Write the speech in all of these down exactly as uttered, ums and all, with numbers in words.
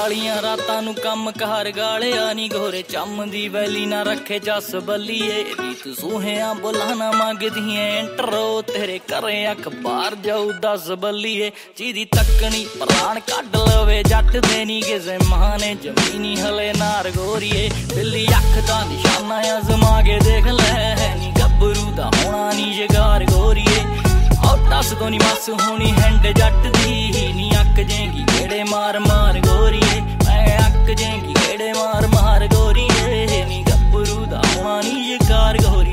कालियां रातां नू कम कार गालिया नी गोरे चम दी वैली ना रखे जस बल्लीए रीत सूहिया बुलाना मंगदियां इंटरो तेरे घरे अखबार जाऊ दस बल्लीए चीदी तकनी प्राण कड लवे जट दे नी किसे मां ने जमीनी हले नार गोरीए बिल्ली अख दा निशाना अजमा के देख लै नी गब्बरू दा होना नी शिकार गोरीए दस तो नी मस होनी हैंड जट दी नी अक जेंगी गेड़े मार मार गोरीए मैं अक जेंगी गेड़े मार मार गोरीए नी गब्बरू दा होना नी शिकार गोरीए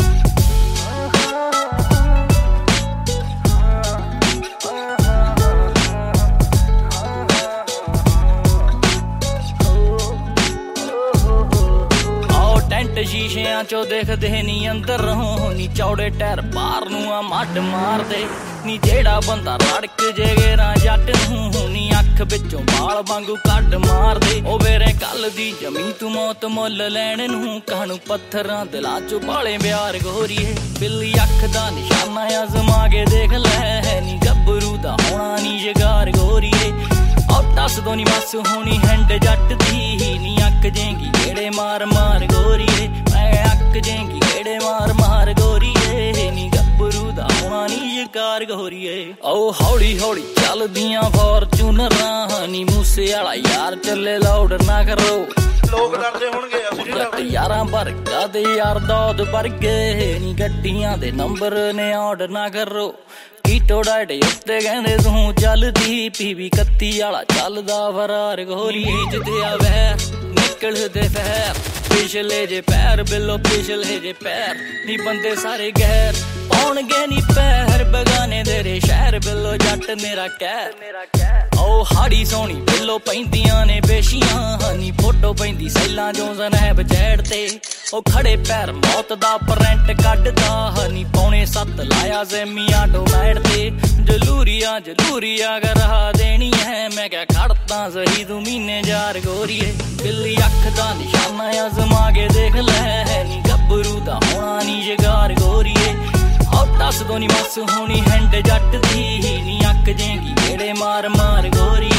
शीशियां चो देखदे नी अंदर रहो नी चौड़े टैर पार नू आ मड मार दे नी जेड़ा बंदा रड़क जेगेरा जट नू नी अख विचों बाल वांगू कड मार दे ओ वेरे कल दी जमी तू मौत मुल लैण नू कानू पत्थरां दिलां चो बाले प्यार गोरीए बिल्ली अख दा निशाना अजमा के देख लै नी गब्बरू दा होना नी शिकार गोरीए दस दो नी मस होनी हैंड जट दी नी अक जेंगी गेड़े मार मार गोरीए मैं अक जेंगी गेड़े मार मार गोरीए नी गब्बरू दा होना नी शिकार गोरीए ओ हौली हौली चलदियां फॉर्च्यूनरां नी मूसे वाला यार चले लाउड ना करो लोग डरदे होणगे जट यारां वर्गा दे यार दौद वर्गे नी गड्डियां दे नंबर ने ऑर्डर ना करो कीटो डाइटे उत्ते कहंदे तू चलदी पीवी कत्ती वाला चलदा फरार गोरी जिते वैर निकलदे फैर पिछले जे पैर बिलो पिछले जे पैर नी बंदे सारे गैर पौणगे नी पैर बगाने तेरे शहर बिलो जट मेरा कैर ओ हाड़ी सोनी बिलो पैंदियां ने बेशियां नी फोटो पैंदी सैलां जो जनैब चैड़ते ओ खड़े पैर मौत दा परैंट कड्डदा नी पौने सत्त लाया ज़ेमिया डोमैड ते जलूरिया जलूरिया करा देनी है मैं क्या खड़ता सही तू महीने जार गोरीए बिल्ली अख दा निशाना अजमा के देख लै नी गब्बरू दा होना नी शिकार गोरीए दस दो नी मस होनी हैंड जट दी नी अक जेंगी गेड़े मार मार गोरी